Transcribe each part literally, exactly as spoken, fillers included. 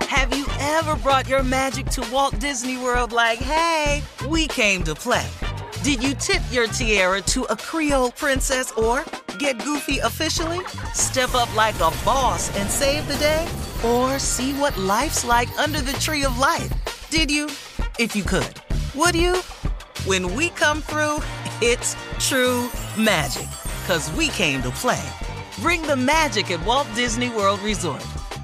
Have you ever brought your magic to Walt Disney World like, hey, we came to play? Did you tip your tiara to a Creole princess or get goofy officially? Step up like a boss and save the day? Or see what life's like under the tree of life? Did you? If you could. Would you? When we come through, it's true magic. 'Cause we came to play. Bring the magic at Walt Disney World Resort.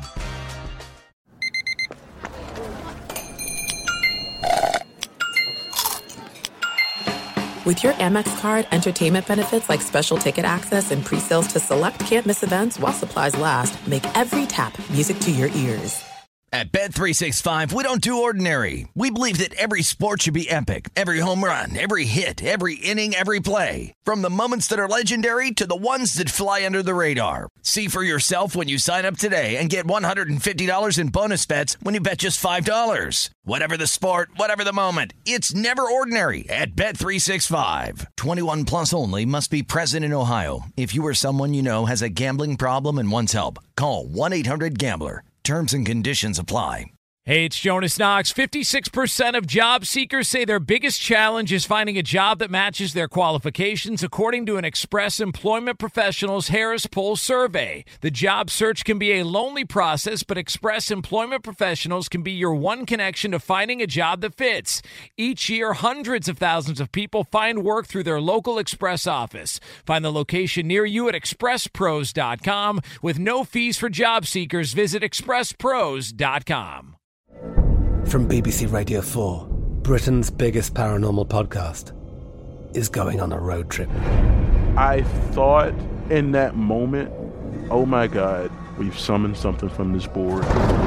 With your Amex card, entertainment benefits like special ticket access and pre-sales to select can't-miss events while supplies last make every tap music to your ears. At Bet three sixty-five, we don't do ordinary. We believe that every sport should be epic. Every home run, every hit, every inning, every play. From the moments that are legendary to the ones that fly under the radar. See for yourself when you sign up today and get one hundred fifty dollars in bonus bets when you bet just five dollars. Whatever the sport, whatever the moment, it's never ordinary at Bet three sixty-five. twenty-one plus only. Must be present in Ohio. If you or someone you know has a gambling problem and wants help, call one eight hundred gambler. Terms and conditions apply. Hey, it's Jonas Knox. fifty-six percent of job seekers say their biggest challenge is finding a job that matches their qualifications, according to an Express Employment Professionals Harris Poll survey. The job search can be a lonely process, but Express Employment Professionals can be your one connection to finding a job that fits. Each year, hundreds of thousands of people find work through their local Express office. Find the location near you at express pros dot com. With no fees for job seekers, visit express pros dot com. From B B C Radio four, Britain's biggest paranormal podcast is going on a road trip. I thought in that moment, oh my God, we've summoned something from this board.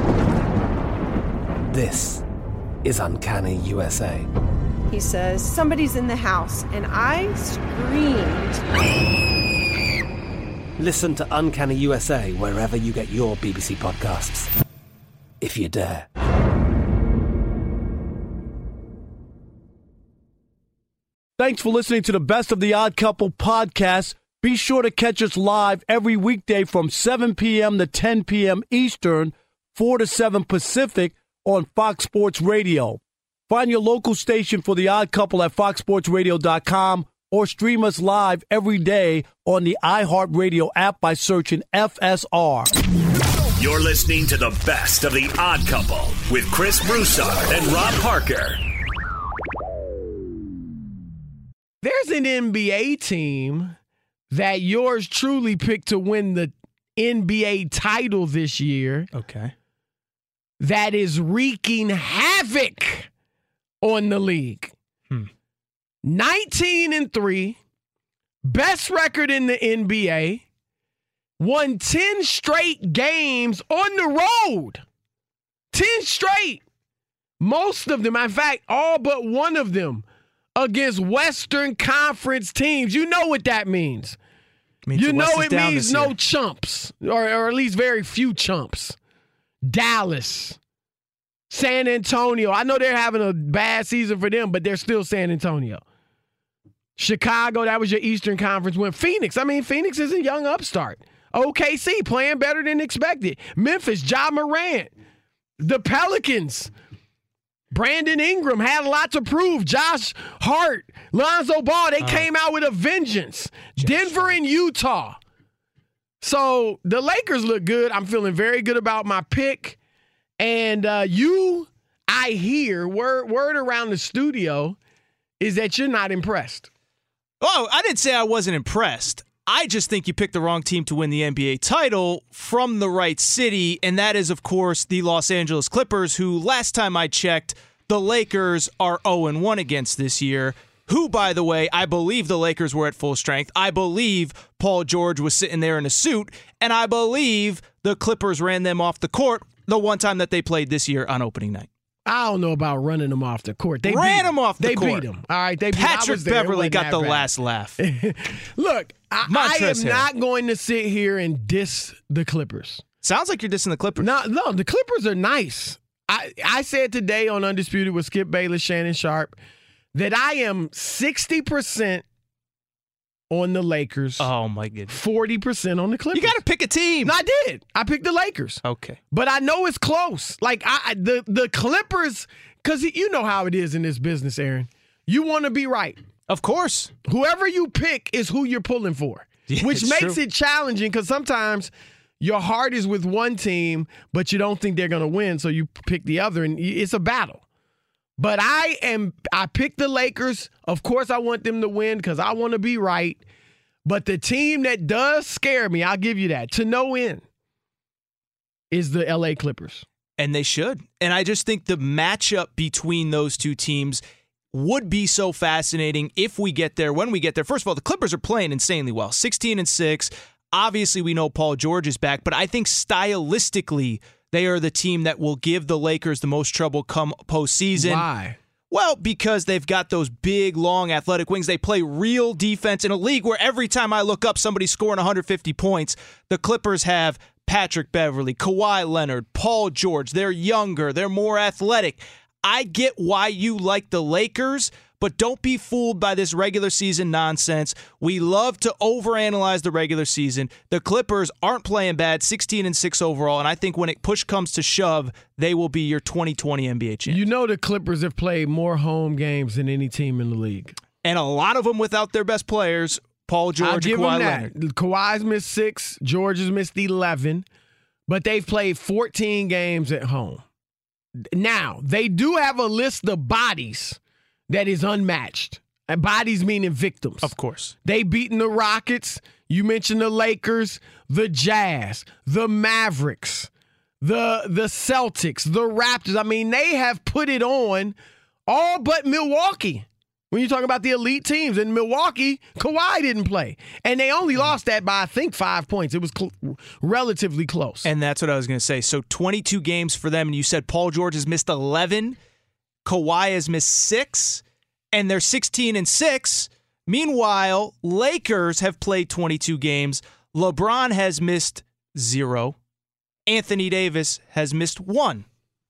This is Uncanny U S A. He says, somebody's in the house, and I screamed. Listen to Uncanny U S A wherever you get your B B C podcasts, if you dare. Thanks for listening to the Best of the Odd Couple podcast. Be sure to catch us live every weekday from seven p.m. to ten p.m. Eastern, four to seven Pacific on Fox Sports Radio. Find your local station for The Odd Couple at fox sports radio dot com or stream us live every day on the iHeartRadio app by searching F S R. You're listening to the Best of the Odd Couple with Chris Broussard and Rob Parker. There's an N B A team that yours truly picked to win the N B A title this year. Okay. That is wreaking havoc on the league. Hmm. nineteen and three, best record in the N B A, won ten straight games on the road. ten straight. Most of them, in fact, all but one of them, against Western Conference teams. You know what that means. means you know it means no chumps, or, or at least very few chumps. Dallas, San Antonio. I know they're having a bad season for them, but they're still San Antonio. Chicago, that was your Eastern Conference win. Phoenix, I mean, Phoenix is a young upstart. O K C playing better than expected. Memphis, Ja Morant. The Pelicans, Brandon Ingram had a lot to prove. Josh Hart, Lonzo Ball, they uh, came out with a vengeance. Denver and Utah. So the Lakers look good. I'm feeling very good about my pick. And uh, you, I hear, word, word around the studio is that you're not impressed. Oh, I didn't say I wasn't impressed. I just think you picked the wrong team to win the N B A title from the right city, and that is, of course, the Los Angeles Clippers, who, last time I checked, the Lakers are oh and one against this year, who, by the way, I believe the Lakers were at full strength. I believe Paul George was sitting there in a suit, and I believe the Clippers ran them off the court the one time that they played this year on opening night. I don't know about running them off the court. They ran beat them off the they court. They beat them. All right. They beat, Patrick Beverly got the bad. last laugh. Look, I, I am Hill. not going to sit here and diss the Clippers. Sounds like you're dissing the Clippers. No, no, the Clippers are nice. I, I said today on Undisputed with Skip Bayless, Shannon Sharp, that I am sixty percent on the Lakers. Oh, my goodness. forty percent on the Clippers. You got to pick a team. No, I did. I picked the Lakers. Okay. But I know it's close. Like, I the, the Clippers, because you know how it is in this business, Aaron. You want to be right. Of course. Whoever you pick is who you're pulling for, yeah, which makes true. it challenging because sometimes your heart is with one team, but you don't think they're going to win, so you pick the other, and it's a battle. But I am. I picked the Lakers. Of course, I want them to win because I want to be right. But the team that does scare me, I'll give you that, to no end, is the L A Clippers. And they should. And I just think the matchup between those two teams would be so fascinating if we get there, when we get there. First of all, the Clippers are playing insanely well. sixteen and six. Obviously, we know Paul George is back, but I think stylistically, they are the team that will give the Lakers the most trouble come postseason. Why? Well, because they've got those big, long, athletic wings. They play real defense in a league where every time I look up, somebody's scoring one hundred fifty points. The Clippers have Patrick Beverley, Kawhi Leonard, Paul George. They're younger. They're more athletic. I get why you like the Lakers, but don't be fooled by this regular season nonsense. We love to overanalyze the regular season. The Clippers aren't playing bad, sixteen and six overall, and I think when it push comes to shove, they will be your twenty twenty N B A champions. You know the Clippers have played more home games than any team in the league. And a lot of them without their best players, Paul George I'll and give Kawhi them that. Leonard. Kawhi's missed six, George has missed eleven, but they've played fourteen games at home. Now, they do have a list of bodies that is unmatched. And bodies meaning victims. Of course. They beaten the Rockets. You mentioned the Lakers, the Jazz, the Mavericks, the the Celtics, the Raptors. I mean, they have put it on all but Milwaukee. When you talk about the elite teams, in Milwaukee, Kawhi didn't play. And they only lost that by, I think, five points. It was cl- relatively close. And that's what I was going to say. So twenty-two games for them, and you said Paul George has missed eleven. Kawhi has missed six, and they're sixteen and six. Meanwhile, Lakers have played twenty-two games. LeBron has missed zero. Anthony Davis has missed one.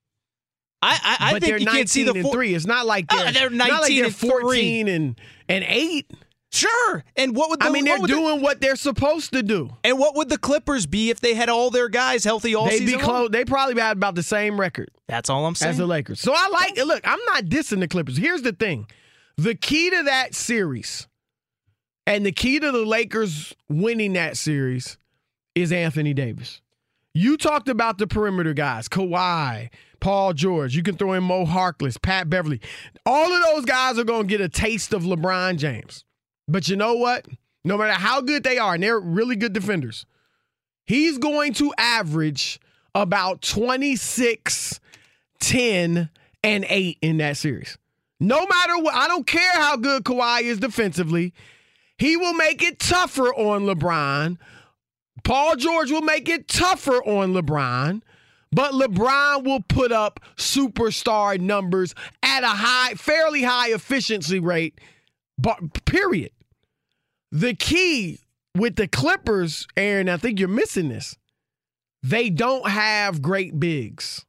I, I, I but think they're you can't see the and four- three. It's not like they're, uh, they're nineteen not like they're and fourteen three. and and eight. Sure. And what would the, I mean, they're what doing the, what they're supposed to do. And what would the Clippers be if they had all their guys healthy all They'd season be close. long? They probably had about the same record. That's all I'm saying. As the Lakers. So I like it. Look, I'm not dissing the Clippers. Here's the thing. The key to that series and the key to the Lakers winning that series is Anthony Davis. You talked about the perimeter guys, Kawhi, Paul George. You can throw in Mo Harkless, Pat Beverly. All of those guys are going to get a taste of LeBron James. But you know what? No matter how good they are, and they're really good defenders, he's going to average about twenty-six, ten, and eight in that series. No matter what, I don't care how good Kawhi is defensively, he will make it tougher on LeBron. Paul George will make it tougher on LeBron, but LeBron will put up superstar numbers at a high, fairly high efficiency rate, but period. The key with the Clippers, Aaron, I think you're missing this. They don't have great bigs.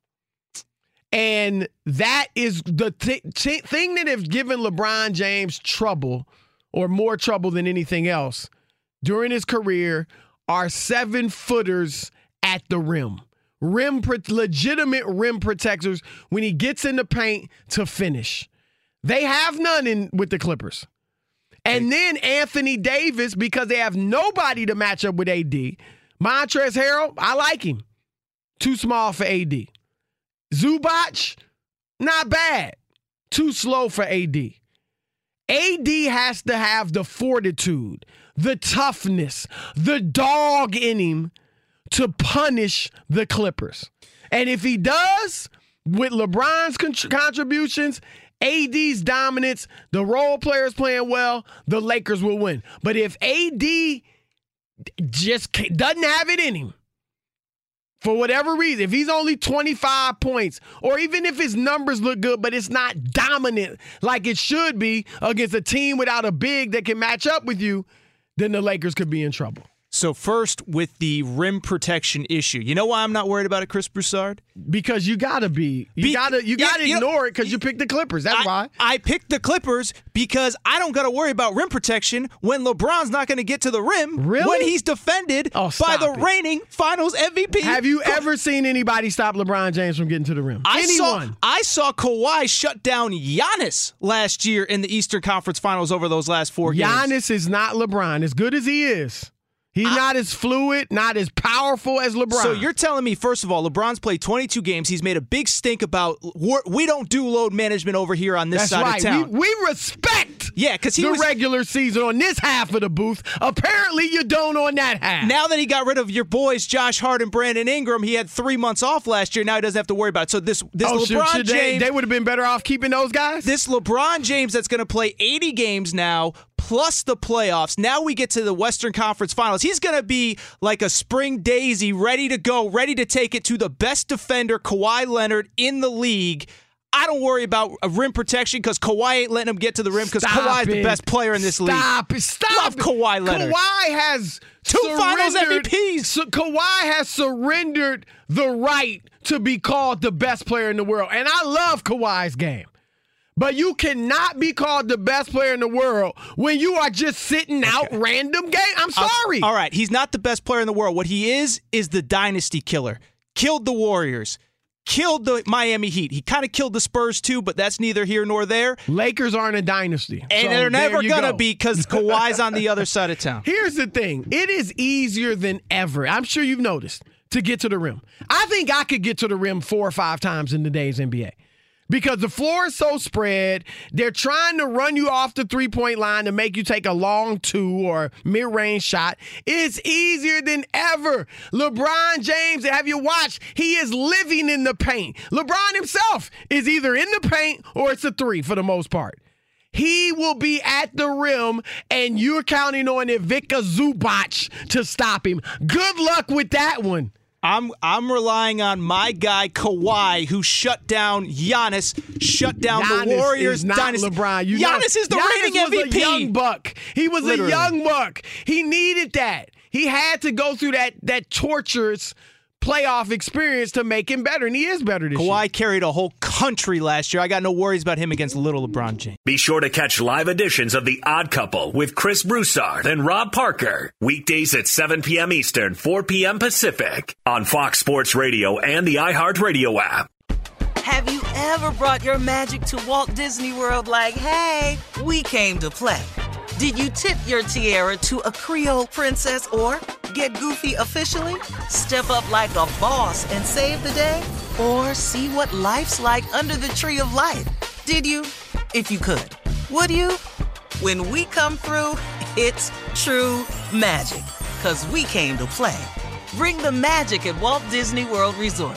And that is the t- t- thing that has given LeBron James trouble, or more trouble than anything else, during his career, are seven-footers at the rim. Rim, legitimate rim protectors when he gets in the paint to finish. They have none in with the Clippers. And then Anthony Davis, because they have nobody to match up with A D. Montrezl Harrell, I like him. Too small for A D. Zubac, not bad. Too slow for A D. A D has to have the fortitude, the toughness, the dog in him to punish the Clippers. And if he does, with LeBron's con- contributions, A D's dominance, the role players playing well, the Lakers will win. But if A D just doesn't have it in him, for whatever reason, if he's only twenty-five points, or even if his numbers look good, but it's not dominant like it should be against a team without a big that can match up with you, then the Lakers could be in trouble. So first, with the rim protection issue, you know why I'm not worried about it, Chris Broussard? Because you gotta be, you be, gotta, you gotta you ignore know, it because you picked the Clippers. That's I, why I picked the Clippers because I don't gotta worry about rim protection when LeBron's not gonna get to the rim. Really? When he's defended oh, by the it. reigning Finals M V P. Have you Ka- ever seen anybody stop LeBron James from getting to the rim? I Anyone? Saw, I saw Kawhi shut down Giannis last year in the Eastern Conference Finals over those last four games. Giannis is not LeBron, as good as he is. He's I, not as fluid, not as powerful as LeBron. So you're telling me, first of all, LeBron's played twenty-two games. He's made a big stink about we don't do load management over here on this That's side right. of town. We, we respect yeah, because he the was, regular season on this half of the booth. Apparently, you don't on that half. Now that he got rid of your boys, Josh Hart and Brandon Ingram, he had three months off last year. Now he doesn't have to worry about it. So this, this oh, LeBron should, should James, they, they would have been better off keeping those guys. This LeBron James that's going to play eighty games now, plus the playoffs. Now we get to the Western Conference Finals. He's going to be like a spring daisy, ready to go, ready to take it to the best defender, Kawhi Leonard, in the league. I don't worry about a rim protection because Kawhi ain't letting him get to the rim because Kawhi is the best player in this Stop league. Stop it. Stop Love Kawhi Leonard. Kawhi has two Finals M V Ps. So Kawhi has surrendered the right to be called the best player in the world. And I love Kawhi's game. But you cannot be called the best player in the world when you are just sitting out okay. random game. I'm sorry. Uh, all right, he's not the best player in the world. What he is is the dynasty killer. Killed the Warriors. Killed the Miami Heat. He kind of killed the Spurs too, but that's neither here nor there. Lakers aren't a dynasty. And so they're never going to go. be because Kawhi's on the other side of town. Here's the thing. It is easier than ever. I'm sure you've noticed to get to the rim. I think I could get to the rim four or five times in today's N B A. Because the floor is so spread, they're trying to run you off the three-point line to make you take a long two or mid-range shot. It's easier than ever. LeBron James, have you watched? He is living in the paint. LeBron himself is either in the paint or it's a three for the most part. He will be at the rim, and you're counting on Ivica Zubac to stop him. Good luck with that one. I'm I'm relying on my guy Kawhi, who shut down Giannis, shut down Giannis the Warriors. Is not dynasty. LeBron. You Giannis know, is the Giannis reigning M V P. Was a young buck. He was Literally. a young buck. He needed that. He had to go through that that torturous playoff experience to make him better, and he is better this Kawhi year. Kawhi carried a whole country last year. I got no worries about him against little LeBron James. Be sure to catch live editions of The Odd Couple with Chris Broussard and Rob Parker. Weekdays at seven p.m. Eastern, four p.m. Pacific on Fox Sports Radio and the iHeartRadio app. Have you ever brought your magic to Walt Disney World like, hey, we came to play? Did you tip your tiara to a Creole princess or get goofy officially? Step up like a boss and save the day? Or see what life's like under the tree of life? Did you? If you could. Would you? When we come through, it's true magic. 'Cause we came to play. Bring the magic at Walt Disney World Resort.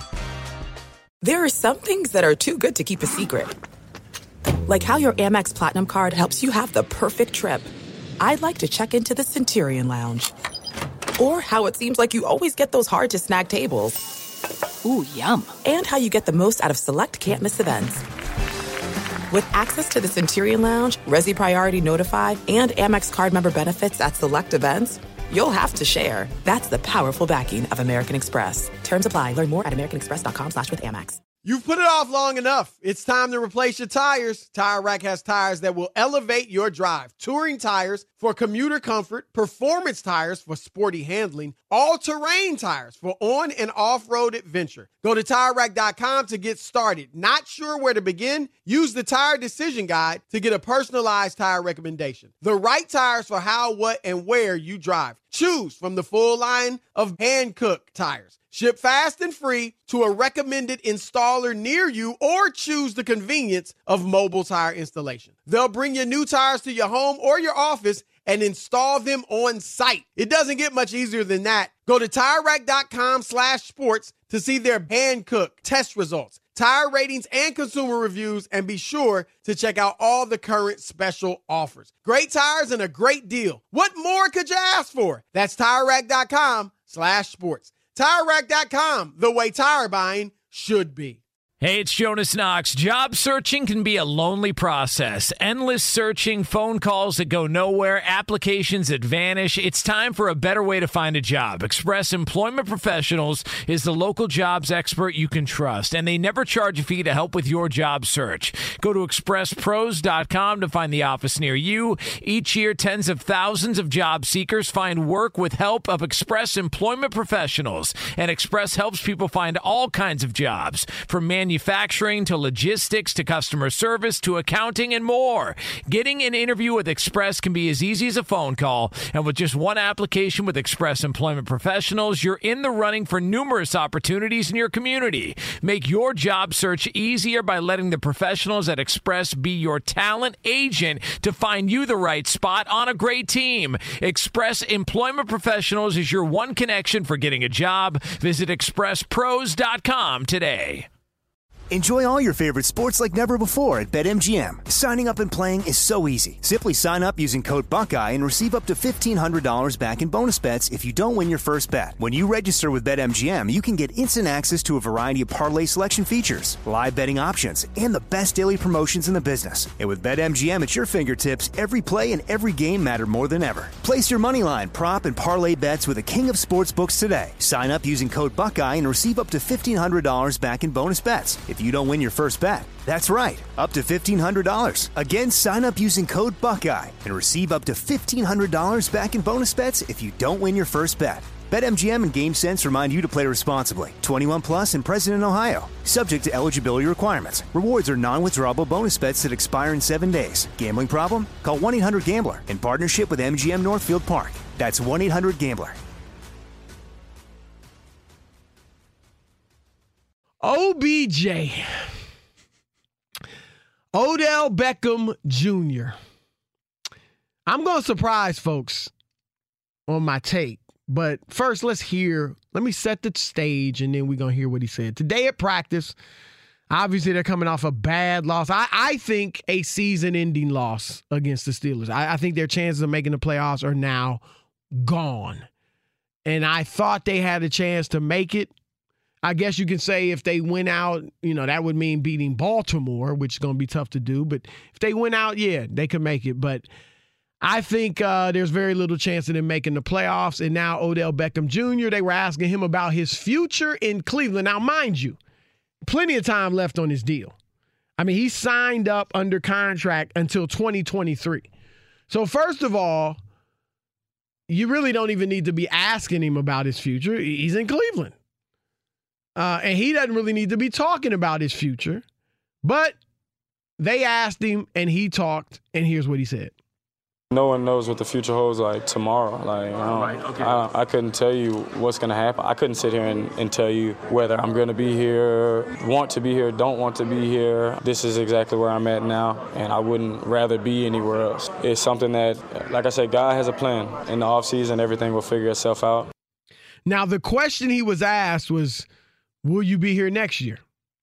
There are some things that are too good to keep a secret. Like how your Amex Platinum card helps you have the perfect trip. I'd like to check into the Centurion Lounge. Or how it seems like you always get those hard-to-snag tables. Ooh, yum. And how you get the most out of select can't-miss events. With access to the Centurion Lounge, Resi Priority Notified, and Amex card member benefits at select events, you'll have to share. That's the powerful backing of American Express. Terms apply. Learn more at americanexpress.com slash with Amex. You've put it off long enough. It's time to replace your tires. Tire Rack has tires that will elevate your drive. Touring tires for commuter comfort, performance tires for sporty handling, all-terrain tires for on- and off-road adventure. Go to Tire Rack dot com to get started. Not sure where to begin? Use the Tire Decision Guide to get a personalized tire recommendation. The right tires for how, what, and where you drive. Choose from the full line of hand-cooked tires. Ship fast and free to a recommended installer near you, or choose the convenience of mobile tire installation. They'll bring your new tires to your home or your office and install them on site. It doesn't get much easier than that. Go to Tire Rack dot com slash sports to see their hand-cooked test results, tire ratings, and consumer reviews, and be sure to check out all the current special offers. Great tires and a great deal. What more could you ask for? That's Tire Rack dot com slash sports. Tire Rack dot com, the way tire buying should be. Hey, it's Jonas Knox. Job searching can be a lonely process. Endless searching, phone calls that go nowhere, applications that vanish. It's time for a better way to find a job. Express Employment Professionals is the local jobs expert you can trust, and they never charge a fee to help with your job search. Go to express pros dot com to find the office near you. Each year, tens of thousands of job seekers find work with help of Express Employment Professionals, and Express helps people find all kinds of jobs, from manufacturing Manufacturing to logistics to customer service to accounting and more. Getting an interview with Express can be as easy as a phone call, and with just one application with Express Employment Professionals, you're in the running for numerous opportunities in your community. Make your job search easier by letting the professionals at Express be your talent agent to find you the right spot on a great team. Express Employment Professionals is your one connection for getting a job. Visit express pros dot com today. Enjoy all your favorite sports like never before at BetMGM. Signing up and playing is so easy. Simply sign up using code Buckeye and receive up to fifteen hundred dollars back in bonus bets if you don't win your first bet. When you register with BetMGM, you can get instant access to a variety of parlay selection features, live betting options, and the best daily promotions in the business. And with BetMGM at your fingertips, every play and every game matter more than ever. Place your moneyline, prop, and parlay bets with the king of sportsbooks today. Sign up using code Buckeye and receive up to fifteen hundred dollars back in bonus bets if you don't win your first bet. That's right, up to fifteen hundred dollars. Again, sign up using code Buckeye and receive up to fifteen hundred dollars back in bonus bets if you don't win your first bet. BetMGM and GameSense remind you to play responsibly. twenty-one plus and present in Ohio. Subject to eligibility requirements. Rewards are non-withdrawable bonus bets that expire in seven days. Gambling problem? Call one eight hundred gambler in partnership with M G M Northfield Park. That's one eight hundred gambler. O B J, Odell Beckham Junior I'm going to surprise folks on my take, but first let's hear, let me set the stage and then we're going to hear what he said. Today at practice, obviously they're coming off a bad loss. I, I think a season-ending loss against the Steelers. I, I think their chances of making the playoffs are now gone. And I thought they had a chance to make it. I guess you can say if they went out, you know, that would mean beating Baltimore, which is going to be tough to do. But if they went out, yeah, they could make it. But I think uh, there's very little chance of them making the playoffs. And now Odell Beckham Junior, they were asking him about his future in Cleveland. Now, mind you, plenty of time left on his deal. I mean, he signed up under contract until twenty twenty-three. So first of all, you really don't even need to be asking him about his future. He's in Cleveland. Uh, and he doesn't really need to be talking about his future. But they asked him, and he talked, and here's what he said. No one knows what the future holds like tomorrow. Like I, don't, right, okay. I, I couldn't tell you what's going to happen. I couldn't sit here and, and tell you whether I'm going to be here, want to be here, don't want to be here. This is exactly where I'm at now, and I wouldn't rather be anywhere else. It's something that, like I said, God has a plan. In the offseason, everything will figure itself out. Now, the question he was asked was, will you be here next year?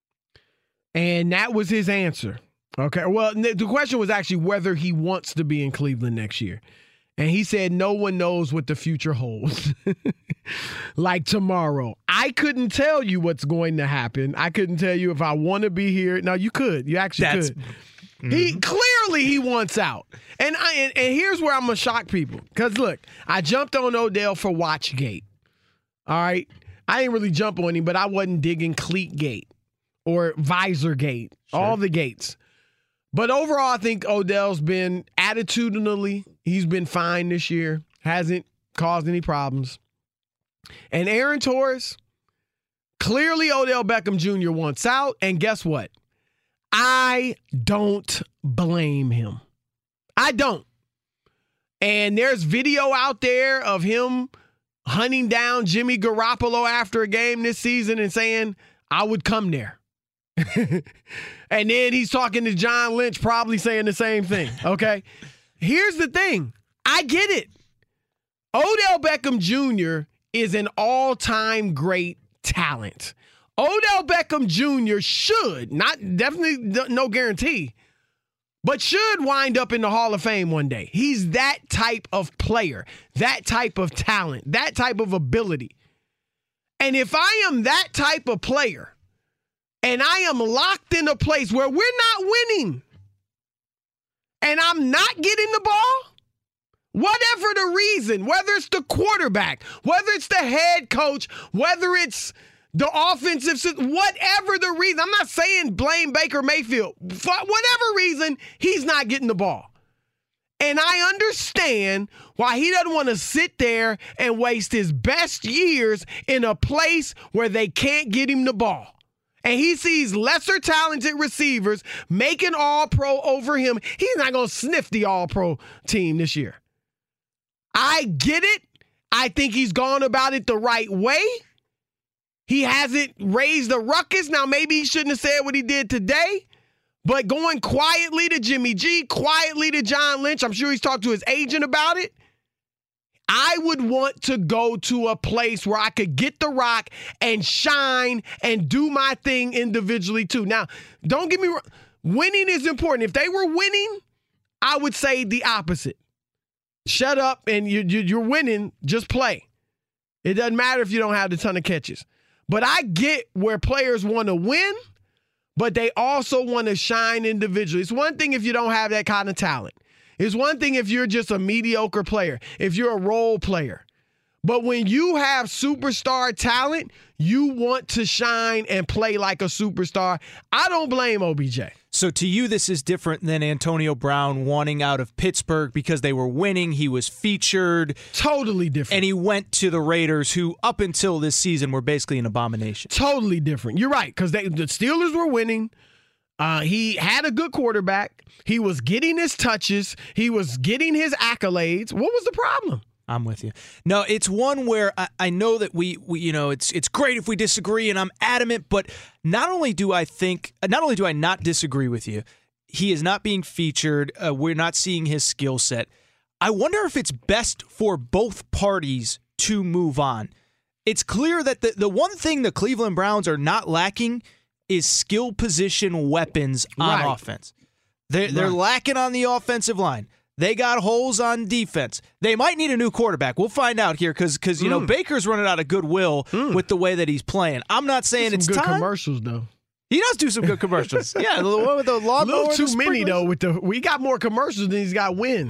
And that was his answer. Okay. Well, the question was actually whether he wants to be in Cleveland next year. And he said, no one knows what the future holds. Like tomorrow. I couldn't tell you what's going to happen. I couldn't tell you if I want to be here. No, you could. You actually That's, could. Mm-hmm. He clearly he wants out. And I and, and here's where I'm going to shock people. Because look, I jumped on Odell for Watchgate. All right. I didn't really jump on him, but I wasn't digging Cleatgate or Visorgate, sure. All the gates. But overall, I think Odell's been attitudinally, he's been fine this year, hasn't caused any problems. And Aaron Torres, clearly Odell Beckham Junior wants out, and guess what? I don't blame him. I don't. And there's video out there of him hunting down Jimmy Garoppolo after a game this season and saying, I would come there. And then he's talking to John Lynch, probably saying the same thing, okay? Here's the thing. I get it. Odell Beckham Junior is an all-time great talent. Odell Beckham Junior should, not definitely no guarantee, but should wind up in the Hall of Fame one day. He's that type of player, that type of talent, that type of ability. And if I am that type of player, and I am locked in a place where we're not winning, and I'm not getting the ball, whatever the reason, whether it's the quarterback, whether it's the head coach, whether it's the offensive system, whatever the reason, I'm not saying blame Baker Mayfield. For whatever reason, he's not getting the ball. And I understand why he doesn't want to sit there and waste his best years in a place where they can't get him the ball. And he sees lesser talented receivers making all-pro over him. He's not going to sniff the all-pro team this year. I get it. I think he's gone about it the right way. He hasn't raised a ruckus. Now, maybe he shouldn't have said what he did today, but going quietly to Jimmy G, quietly to John Lynch, I'm sure he's talked to his agent about it. I would want to go to a place where I could get the rock and shine and do my thing individually too. Now, don't get me wrong. Winning is important. If they were winning, I would say the opposite. Shut up and you, you, you're winning. Just play. It doesn't matter if you don't have a ton of catches. But I get where players want to win, but they also want to shine individually. It's one thing if you don't have that kind of talent. It's one thing if you're just a mediocre player, if you're a role player. But when you have superstar talent, you want to shine and play like a superstar. I don't blame O B J. So to you, this is different than Antonio Brown wanting out of Pittsburgh because they were winning. He was featured. Totally different. And he went to the Raiders, who up until this season were basically an abomination. Totally different. You're right, because the Steelers were winning. Uh, he had a good quarterback. He was getting his touches. He was getting his accolades. What was the problem? I'm with you. No, it's one where I, I know that we, we, you know, it's it's great if we disagree, and I'm adamant, but not only do I think, not only do I not disagree with you, he is not being featured. Uh, we're not seeing his skill set. I wonder if it's best for both parties to move on. It's clear that the, the one thing the Cleveland Browns are not lacking is skill position weapons on Right. offense. They're, they're Right. lacking on the offensive line. They got holes on defense. They might need a new quarterback. We'll find out here because, because you know, Mm. Baker's running out of goodwill Mm. with the way that he's playing. I'm not saying Some it's good time. commercials, though. He does do some good commercials. Yeah, the one with the A lawnmower. little and too the many, sprinklers. though. With the We got more commercials than he's got wins.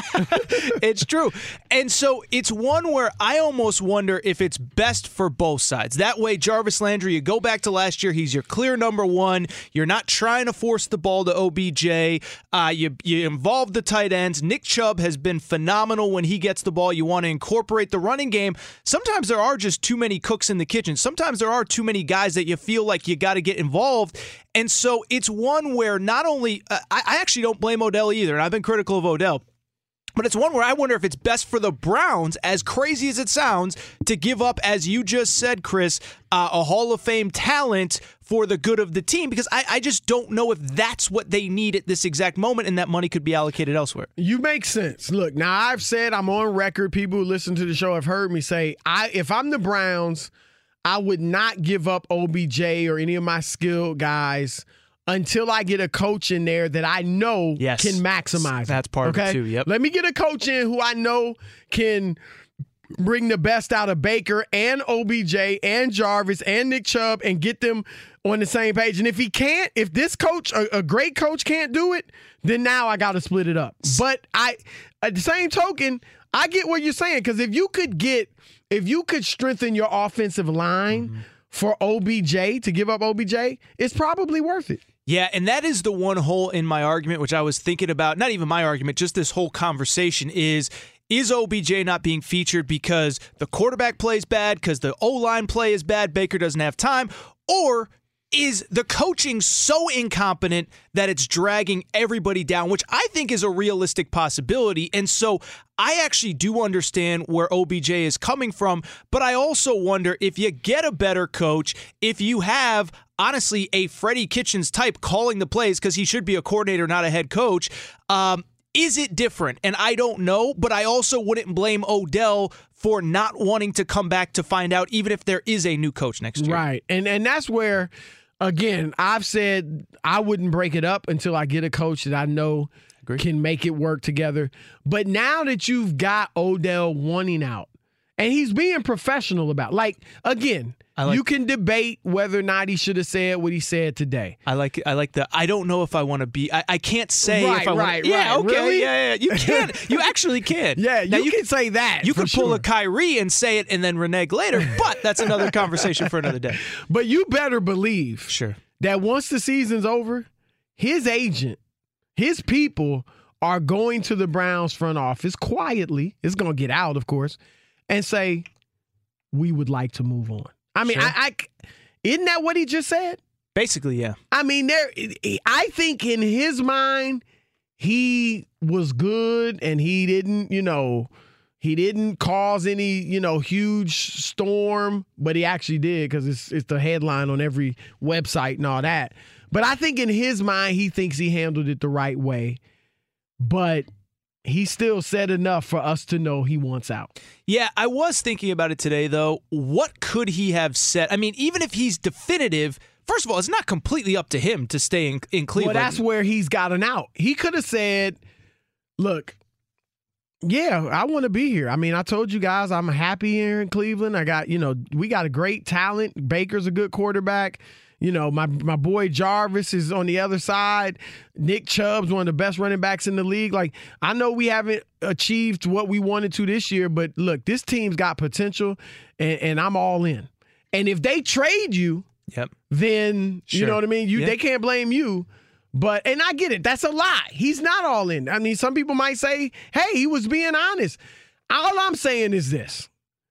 It's true. And so it's one where I almost wonder if it's best for both sides. That way, Jarvis Landry, you go back to last year, he's your clear number one. You're not trying to force the ball to O B J. Uh, you, you involve the tight ends. Nick Chubb has been phenomenal when he gets the ball. You want to incorporate the running game. Sometimes there are just too many cooks in the kitchen. Sometimes there are too many guys that you feel like you got to get involved. And so it's one where not only uh, I, I actually don't blame Odell either, and I've been critical of Odell. But it's one where I wonder if it's best for the Browns, as crazy as it sounds, to give up, as you just said, Chris, uh, a Hall of Fame talent for the good of the team, because I, I just don't know if that's what they need at this exact moment, and that money could be allocated elsewhere. You make sense. Look, now I've said, I'm on record, people who listen to the show have heard me say, I if I'm the Browns, I would not give up O B J or any of my skilled guys until I get a coach in there that I know Yes. can maximize. That's part of it, too. Yep. Let me get a coach in who I know can bring the best out of Baker and O B J and Jarvis and Nick Chubb and get them on the same page. And if he can't, if this coach, a, a great coach can't do it, then now I got to split it up. But I, at the same token, I get what you're saying, because if you could get, if you could strengthen your offensive line mm-hmm. for O B J, to give up O B J, it's probably worth it. Yeah, and that is the one hole in my argument, which I was thinking about, not even my argument, just this whole conversation is, is O B J not being featured because the quarterback plays bad, because the O-line play is bad, Baker doesn't have time, or is the coaching so incompetent that it's dragging everybody down, which I think is a realistic possibility. And so I actually do understand where O B J is coming from, but I also wonder if you get a better coach, if you have, honestly, a Freddie Kitchens type calling the plays, because he should be a coordinator, not a head coach, um, is it different? And I don't know, but I also wouldn't blame Odell for not wanting to come back to find out, even if there is a new coach next year. Right. And and that's where, again, I've said I wouldn't break it up until I get a coach that I know Agreed. Can make it work together. But now that you've got Odell wanting out, And he's being professional about, like, again, like, you can debate whether or not he should have said what he said today. I like I like the, I don't know if I want to be, I, I can't say right, if I want right, to. Yeah, right. okay, Really? yeah, yeah. You can. You actually can. Yeah, now, you, you can say that. You could pull sure. a Kyrie and say it and then renege later, but that's another conversation for another day. But you better believe sure. that once the season's over, his agent, his people are going to the Browns front office quietly. It's going to get out, of course, and say, we would like to move on. I mean, sure. I, I isn't that what he just said? Basically, yeah. I mean, there. I think in his mind, he was good, and he didn't, you know, he didn't cause any, you know, huge storm, but he actually did because it's it's the headline on every website and all that. But I think in his mind, he thinks he handled it the right way. But he still said enough for us to know he wants out. Yeah, I was thinking about it today, though. What could he have said? I mean, even if he's definitive, first of all, it's not completely up to him to stay in, in Cleveland. Well, that's where he's gotten out. He could have said, look, yeah, I want to be here. I mean, I told you guys I'm happy here in Cleveland. I got, you know, we got a great talent. Baker's a good quarterback. You know, my my boy Jarvis is on the other side. Nick Chubb's one of the best running backs in the league. Like, I know we haven't achieved what we wanted to this year, but look, this team's got potential, and, and I'm all in. And if they trade you, yep. then, sure. you know what I mean? You yeah. They can't blame you. But, and I get it. That's a lie. He's not all in. I mean, some people might say, hey, he was being honest. All I'm saying is this.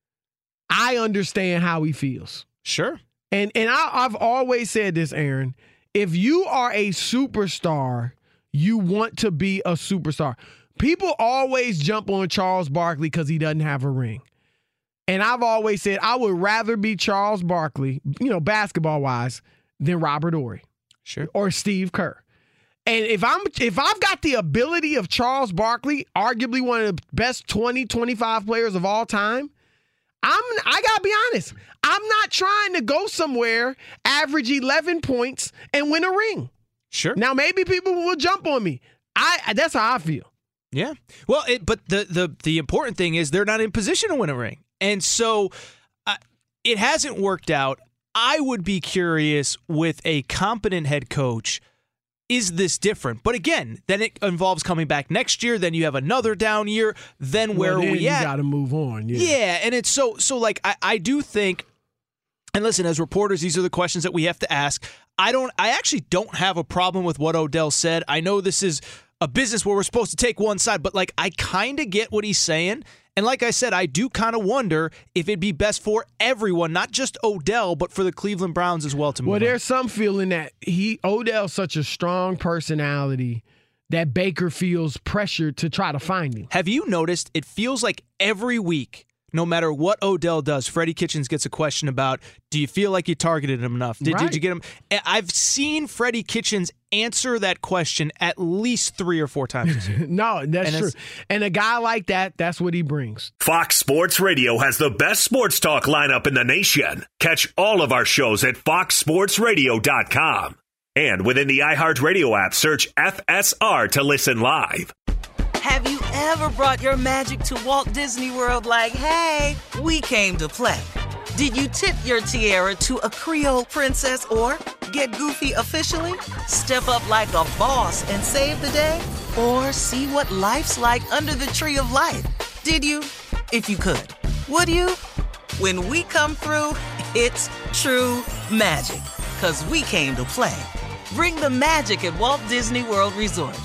I understand how he feels. Sure. And and I, I've always said this, Aaron. If you are a superstar, you want to be a superstar. People always jump on Charles Barkley because he doesn't have a ring. And I've always said I would rather be Charles Barkley, you know, basketball-wise, than Robert Horry. Sure. Or Steve Kerr. And if I'm if I've got the ability of Charles Barkley, arguably one of the best twenty, twenty-five players of all time, I'm I gotta be honest. I'm not trying to go somewhere, average eleven points, and win a ring. Sure. Now maybe people will jump on me. I that's how I feel. Yeah. Well, it, but the the the important thing is they're not in position to win a ring, and so uh, it hasn't worked out. I would be curious with a competent head coach. Is this different? But again, then it involves coming back next year. Then you have another down year. Then where well, then are we you at? You got to move on. Yeah. yeah, and it's so so. Like I, I do think, and listen, as reporters, these are the questions that we have to ask. I don't. I actually don't have a problem with what Odell said. I know this is a business where we're supposed to take one side, but like I kind of get what he's saying. And like I said, I do kind of wonder if it'd be best for everyone, not just Odell, but for the Cleveland Browns as well to move Well, on. there's some feeling that he Odell's such a strong personality that Baker feels pressured to try to find him. Have you noticed it feels like every week, no matter what Odell does, Freddie Kitchens gets a question about, do you feel like you targeted him enough? Did, right. did you get him? I've seen Freddie Kitchens answer that question at least three or four times this year. No, that's and true. And a guy like that, that's what he brings. Fox Sports Radio has the best sports talk lineup in the nation. Catch all of our shows at fox sports radio dot com. And within the iHeartRadio app, search F S R to listen live. Have you ever brought your magic to Walt Disney World like, hey, we came to play? Did you tip your tiara to a Creole princess or get goofy officially? Step up like a boss and save the day? Or see what life's like under the tree of life? Did you? If you could. Would you? When we come through, it's true magic. 'Cause we came to play. Bring the magic at Walt Disney World Resort.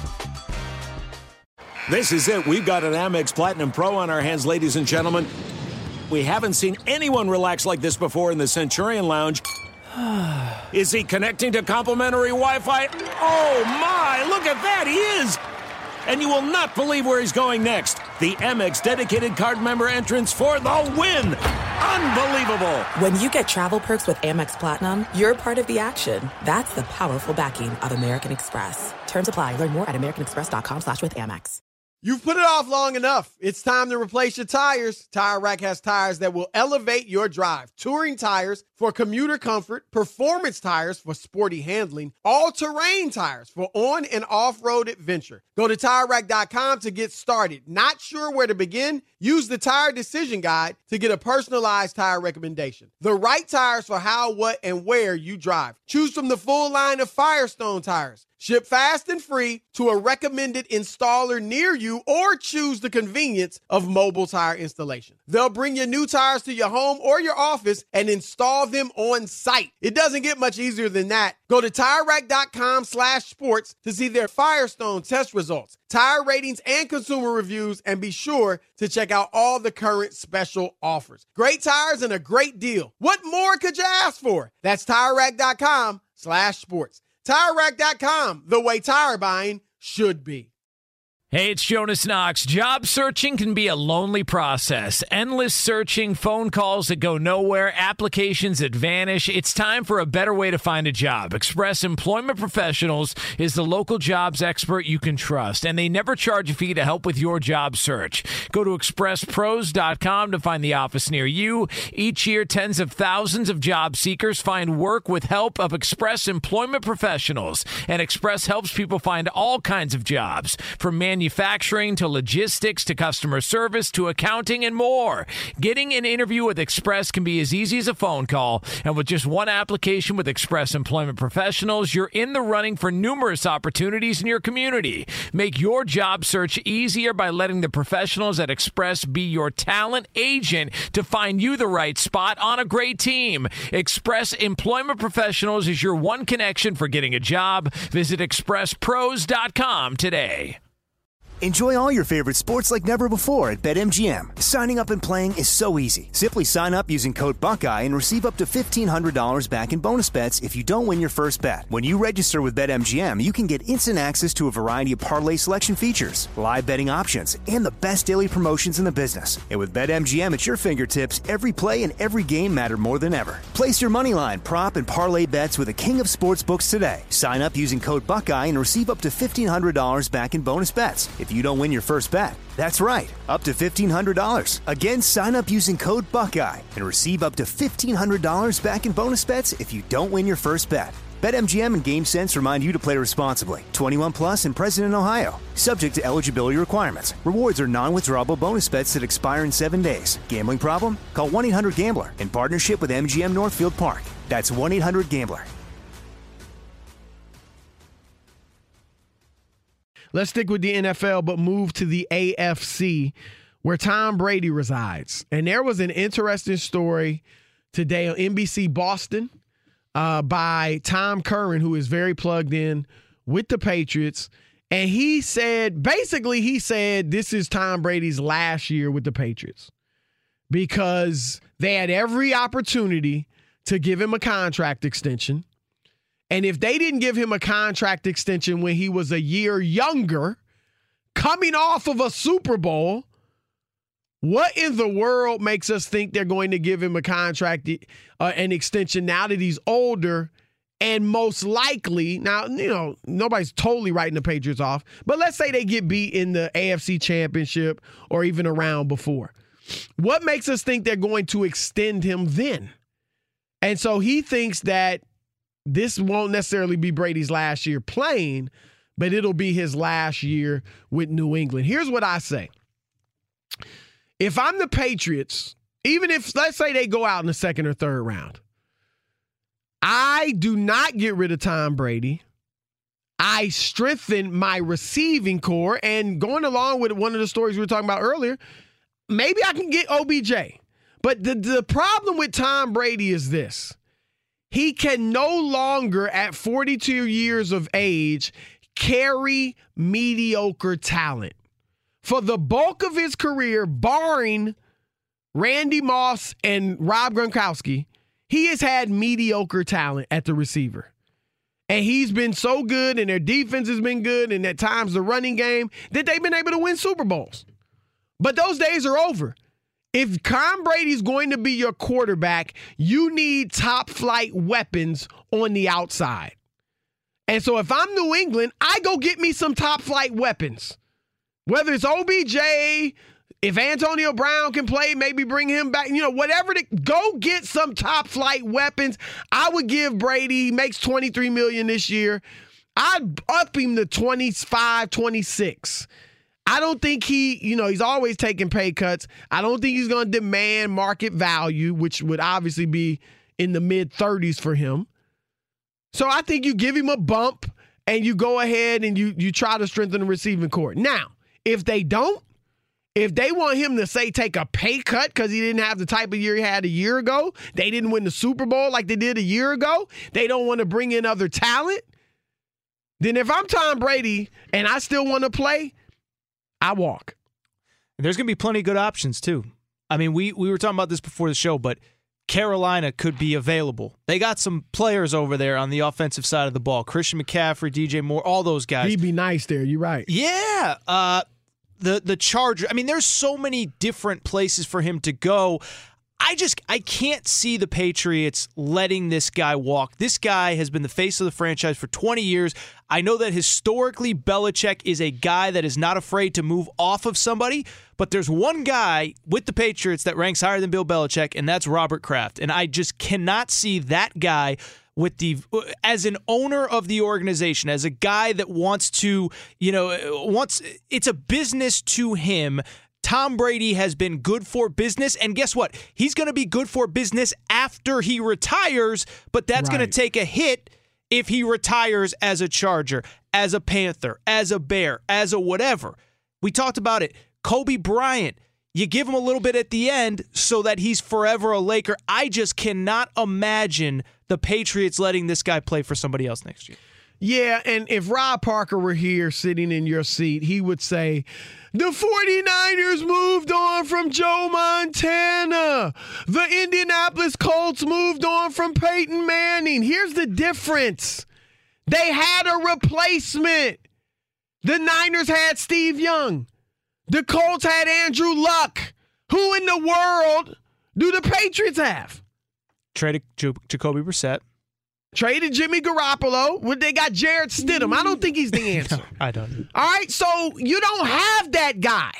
This is it. We've got an Amex Platinum Pro on our hands, ladies and gentlemen. We haven't seen anyone relax like this before in the Centurion Lounge. Is he connecting to complimentary Wi-Fi? Oh, my. Look at that. He is. And you will not believe where he's going next. The Amex dedicated card member entrance for the win. Unbelievable. When you get travel perks with Amex Platinum, you're part of the action. That's the powerful backing of American Express. Terms apply. Learn more at americanexpress.com slash with Amex. You've put it off long enough. It's time to replace your tires. Tire Rack has tires that will elevate your drive. Touring tires for commuter comfort, performance tires for sporty handling, all-terrain tires for on- and off-road adventure. Go to Tire Rack dot com to get started. Not sure where to begin? Use the Tire Decision Guide to get a personalized tire recommendation. The right tires for how, what, and where you drive. Choose from the full line of Firestone tires. Ship fast and free to a recommended installer near you, or choose the convenience of mobile tire installation. They'll bring your new tires to your home or your office and install them on site. It doesn't get much easier than that. Go to Tire Rack dot com slash sports to see their Firestone test results, tire ratings, and consumer reviews, and be sure to check out all the current special offers. Great tires and a great deal. What more could you ask for? That's Tire Rack dot com slash sports. Tire Rack dot com, the way tire buying should be. Hey, it's Jonas Knox. Job searching can be a lonely process. Endless searching, phone calls that go nowhere, applications that vanish. It's time for a better way to find a job. Express Employment Professionals is the local jobs expert you can trust, and they never charge a fee to help with your job search. Go to express pros dot com to find the office near you. Each year, tens of thousands of job seekers find work with help of Express Employment Professionals, and Express helps people find all kinds of jobs, from manufacturing Manufacturing to logistics to customer service to accounting and more. Getting an interview with Express can be as easy as a phone call, and with just one application with Express Employment Professionals, you're in the running for numerous opportunities in your community. Make your job search easier by letting the professionals at Express be your talent agent to find you the right spot on a great team. Express Employment Professionals is your one connection for getting a job. Visit express pros dot com today. Enjoy all your favorite sports like never before at BetMGM. Signing up and playing is so easy. Simply sign up using code Buckeye and receive up to fifteen hundred dollars back in bonus bets if you don't win your first bet. When you register with BetMGM, you can get instant access to a variety of parlay selection features, live betting options, and the best daily promotions in the business. And with BetMGM at your fingertips, every play and every game matter more than ever. Place your moneyline, prop, and parlay bets with the king of sportsbooks today. Sign up using code Buckeye and receive up to fifteen hundred dollars back in bonus bets if you don't win your first bet. That's right, up to fifteen hundred dollars. Again, sign up using code Buckeye and receive up to fifteen hundred dollars back in bonus bets if you don't win your first bet. BetMGM and GameSense remind you to play responsibly. twenty-one plus and present in Ohio. Subject to eligibility requirements. Rewards are non-withdrawable bonus bets that expire in seven days. Gambling problem? Call one eight hundred gambler in partnership with M G M Northfield Park. That's one eight hundred gambler. Let's stick with the N F L, but move to the A F C, where Tom Brady resides. And there was an interesting story today on N B C Boston uh, by Tom Curran, who is very plugged in with the Patriots. And he said, basically, he said this is Tom Brady's last year with the Patriots because they had every opportunity to give him a contract extension. And if they didn't give him a contract extension when he was a year younger, coming off of a Super Bowl, what in the world makes us think they're going to give him a contract, uh, an extension now that he's older? And most likely, now, you know, nobody's totally writing the Patriots off, but let's say they get beat in the A F C Championship or even a round before. What makes us think they're going to extend him then? And so he thinks that this won't necessarily be Brady's last year playing, but it'll be his last year with New England. Here's what I say. If I'm the Patriots, even if, let's say they go out in the second or third round, I do not get rid of Tom Brady. I strengthen my receiving core, and going along with one of the stories we were talking about earlier, maybe I can get O B J. But the, the problem with Tom Brady is this. He can no longer, at forty-two years of age, carry mediocre talent. For the bulk of his career, barring Randy Moss and Rob Gronkowski, he has had mediocre talent at the receiver. And he's been so good, and their defense has been good, and at times the running game, that they've been able to win Super Bowls. But those days are over. If Tom Brady's going to be your quarterback, you need top-flight weapons on the outside. And so if I'm New England, I go get me some top-flight weapons. Whether it's O B J, if Antonio Brown can play, maybe bring him back. You know, whatever. To, go get some top-flight weapons. I would give Brady, he makes twenty-three million dollars this year. I'd up him to twenty-five, twenty-six. I don't think he, you know, he's always taking pay cuts. I don't think he's going to demand market value, which would obviously be in the mid-thirties for him. So I think you give him a bump and you go ahead and you you try to strengthen the receiving corps. Now, if they don't, if they want him to, say, take a pay cut because he didn't have the type of year he had a year ago, they didn't win the Super Bowl like they did a year ago, they don't want to bring in other talent, then if I'm Tom Brady and I still want to play, I walk. There's going to be plenty of good options, too. I mean, we, we were talking about this before the show, but Carolina could be available. They got some players over there on the offensive side of the ball. Christian McCaffrey, D J Moore, all those guys. He'd be nice there. You're right. Yeah. Uh, the, the Charger. I mean, there's so many different places for him to go. I just I can't see the Patriots letting this guy walk. This guy has been the face of the franchise for twenty years. I know that historically Belichick is a guy that is not afraid to move off of somebody, but there's one guy with the Patriots that ranks higher than Bill Belichick, and that's Robert Kraft. And I just cannot see that guy with the as an owner of the organization, as a guy that wants to, you know, wants it's a business to him. Tom Brady has been good for business, and guess what? He's going to be good for business after he retires, but that's right. going to take a hit if he retires as a Charger, as a Panther, as a Bear, as a whatever. We talked about it. Kobe Bryant, you give him a little bit at the end so that he's forever a Laker. I just cannot imagine the Patriots letting this guy play for somebody else next year. Yeah, and if Rob Parker were here sitting in your seat, he would say, the 49ers moved on from Joe Montana. The Indianapolis Colts moved on from Peyton Manning. Here's the difference. They had a replacement. The Niners had Steve Young. The Colts had Andrew Luck. Who in the world do the Patriots have? Traded J- Jacoby Brissett. Traded Jimmy Garoppolo. Well, they got Jarrett Stidham. I don't think he's the answer. No, I don't. All right, so you don't have that guy.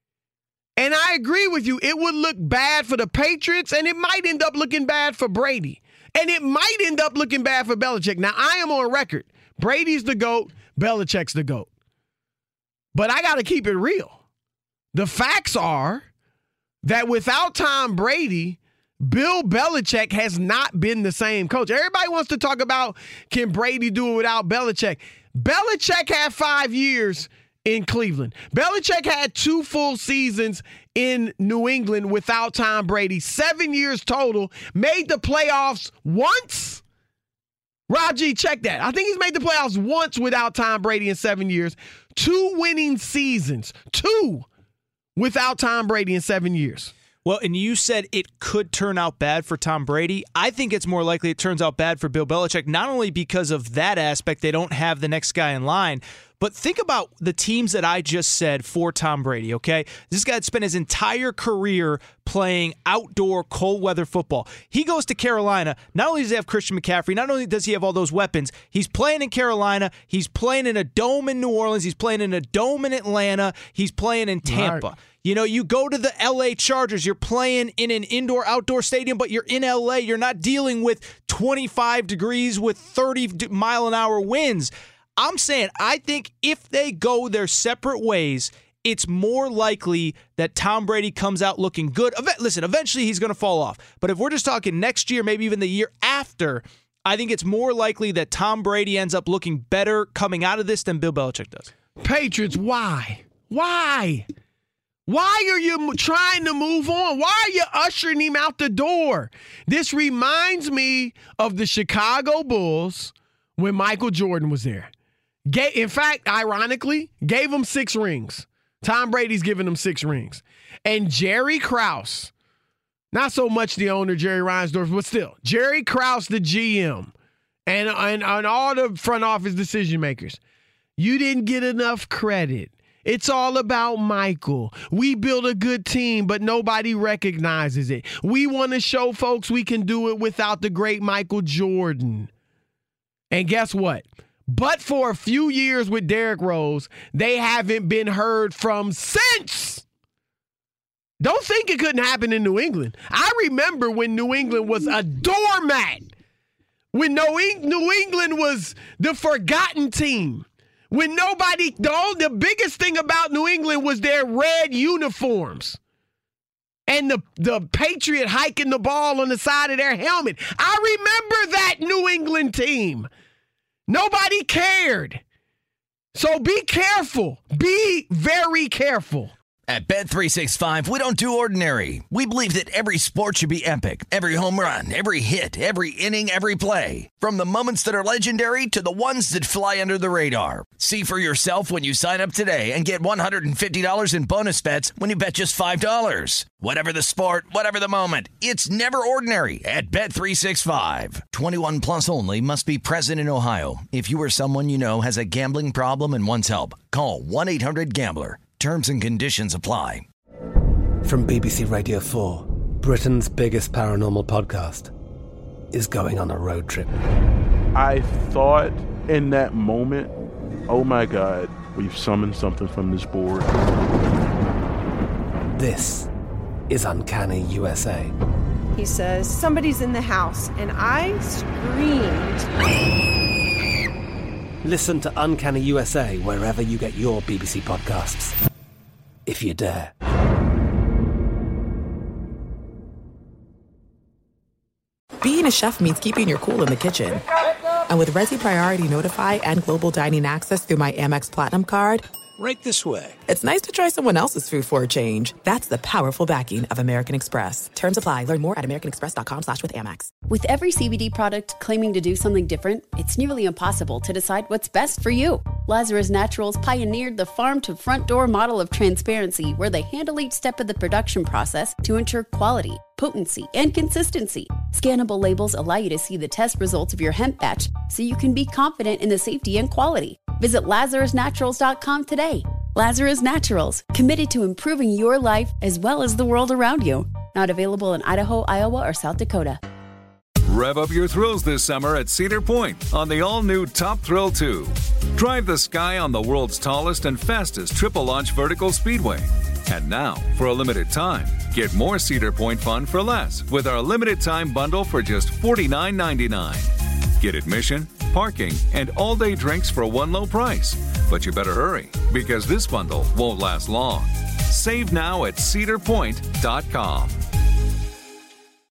And I agree with you. It would look bad for the Patriots, and it might end up looking bad for Brady. And it might end up looking bad for Belichick. Now, I am on record. Brady's the GOAT. Belichick's the GOAT. But I got to keep it real. The facts are that without Tom Brady, Bill Belichick has not been the same coach. Everybody wants to talk about, can Brady do it without Belichick? Belichick had five years in Cleveland. Belichick had two full seasons in New England without Tom Brady. Seven years total. Made the playoffs once. Raji, check that. I think he's made the playoffs once without Tom Brady in seven years. Two winning seasons. Two without Tom Brady in seven years. Well, and you said it could turn out bad for Tom Brady. I think it's more likely it turns out bad for Bill Belichick, not only because of that aspect, they don't have the next guy in line, but think about the teams that I just said for Tom Brady, okay? This guy had spent his entire career playing outdoor cold weather football. He goes to Carolina. Not only does he have Christian McCaffrey, not only does he have all those weapons, he's playing in Carolina, he's playing in a dome in New Orleans, he's playing in a dome in Atlanta, he's playing in Tampa. Right. You know, you go to the L A Chargers, you're playing in an indoor-outdoor stadium, but you're in L A. You're not dealing with twenty-five degrees with thirty mile an hour winds. I'm saying, I think if they go their separate ways, it's more likely that Tom Brady comes out looking good. Listen, eventually he's going to fall off. But if we're just talking next year, maybe even the year after, I think it's more likely that Tom Brady ends up looking better coming out of this than Bill Belichick does. Patriots, why? Why? Why are you trying to move on? Why are you ushering him out the door? This reminds me of the Chicago Bulls when Michael Jordan was there. In fact, ironically, gave him six rings. Tom Brady's giving him six rings. And Jerry Krause, not so much the owner, Jerry Reinsdorf, but still, Jerry Krause, the G M, and, and, and all the front office decision makers, you didn't get enough credit. It's all about Michael. We build a good team, but nobody recognizes it. We want to show folks we can do it without the great Michael Jordan. And guess what? but for a few years with Derrick Rose, they haven't been heard from since. Don't think it couldn't happen in New England. I remember when New England was a doormat. When New England was the forgotten team. When nobody, the, the biggest thing about New England was their red uniforms. And the, the Patriot hiking the ball on the side of their helmet. I remember that New England team. Nobody cared. So be careful. Be very careful. At Bet three sixty-five, we don't do ordinary. We believe that every sport should be epic. Every home run, every hit, every inning, every play. From the moments that are legendary to the ones that fly under the radar. See for yourself when you sign up today and get one hundred fifty dollars in bonus bets when you bet just five dollars. Whatever the sport, whatever the moment, it's never ordinary at Bet three sixty-five. twenty-one plus only. Must be present in Ohio. If you or someone you know has a gambling problem and wants help, call one eight hundred gambler. Terms and conditions apply. From B B C Radio four, Britain's biggest paranormal podcast is going on a road trip. I thought in that moment, oh my God, we've summoned something from this board. This is Uncanny U S A. He says, somebody's in the house, and I screamed. Listen to Uncanny U S A wherever you get your B B C podcasts, if you dare. Being a chef means keeping your cool in the kitchen. And with Resi Priority Notify and Global Dining Access through my Amex Platinum card, Right this way. It's nice to try someone else's food for a change. That's the powerful backing of American Express. Terms apply. Learn more at americanexpress.com slash with Amex. With every C B D product claiming to do something different, it's nearly impossible to decide what's best for you. Lazarus Naturals pioneered the farm-to-front-door model of transparency, where they handle each step of the production process to ensure quality, potency, and consistency. Scannable labels allow you to see the test results of your hemp batch, so you can be confident in the safety and quality. Visit lazarus naturals dot com today. Lazarus Naturals, committed to improving your life as well as the world around you. Not available in Idaho, Iowa, or South Dakota. Rev up your thrills this summer at Cedar Point on the all-new Top Thrill two. Drive the sky on the world's tallest and fastest triple-launch vertical speedway. And now, for a limited time, get more Cedar Point fun for less with our limited-time bundle for just forty-nine ninety-nine. Get admission, parking, and all-day drinks for one low price. But you better hurry, because this bundle won't last long. Save now at cedar point dot com.